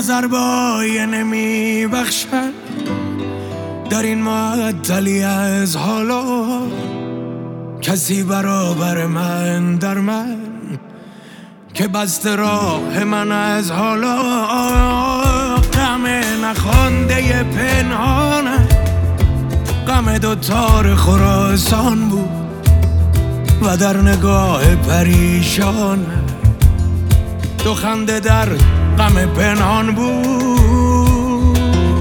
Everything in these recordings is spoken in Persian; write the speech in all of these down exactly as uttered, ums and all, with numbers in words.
نظر نمی بخشن در این معطلی از حالا، کسی برابر من در من که بسته راه من از حالا. غم نخوانده پنهانه، غم دوتار خراسان بود و در نگاه پریشانه دو خنده در غم پنهان بود.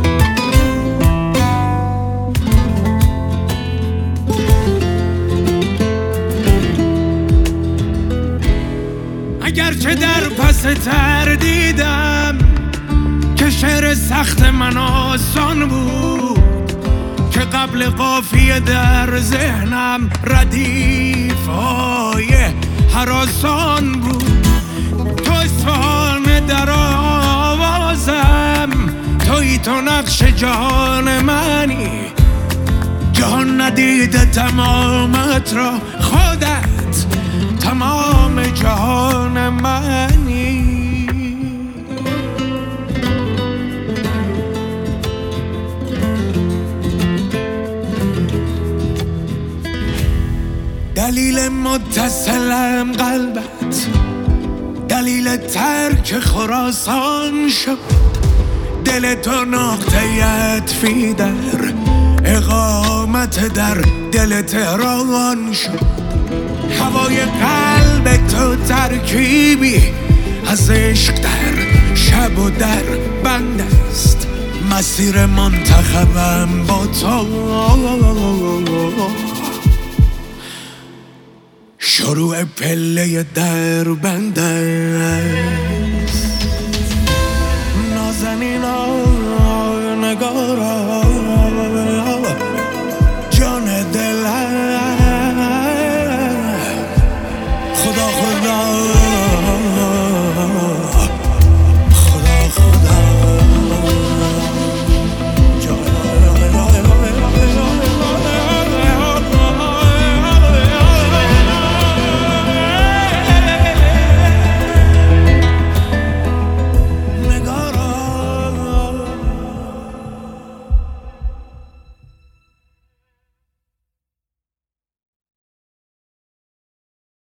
اگرچه در پس تردیدم که شعر سخت من آسان بود، که قبل قافیه در ذهنم ردیف های هراسان بود. تو اصفهان در آوازم، توی تو نقش جهان منی، جهان ندیده تمامت را، خودت تمام جهان منی. دلیل متصلم قلبت، دلیل ترک خراسان شد، دل تو نقطه عطفی در اقامت در دل تهران شد. هوای قلب تو ترکیبی از عشق در شب و در بند است، مسیر منتخبم با تو شروع پله در بنده.